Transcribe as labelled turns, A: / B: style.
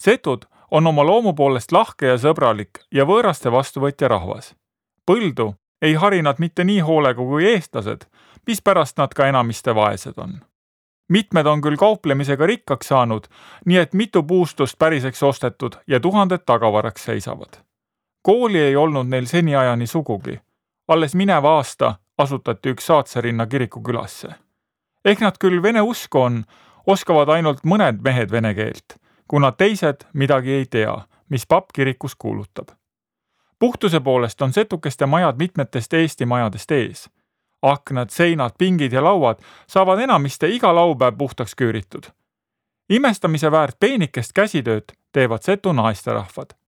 A: Setud on oma loomu poolest lahke ja sõbralik ja võõraste vastuvõtja rahvas. Põldu ei hari nad mitte nii hoolega kui eestlased, mispärast nad ka enamiste vaesed on. Mitmed on küll kauplemisega rikkaks saanud, nii et mitu puustust päriseks ostetud ja tuhanded tagavaraks seisavad. Kooli ei olnud neil seniajani sugugi. Alles mineva aasta asutati üks Saatsarinna kirikukülasse. Ehk nad küll vene usku on, oskavad ainult mõned mehed vene keelt, kuna teised midagi ei tea, mis papp kirikus kuulutab. Puhtuse poolest on setukeste majad mitmetest Eesti majadest ees. Aknad, seinad, pingid ja lauad saavad enamiste iga laupäev puhtaks küüritud. Imestamise väärt peenikest käsitööd teevad setu naisterahvad.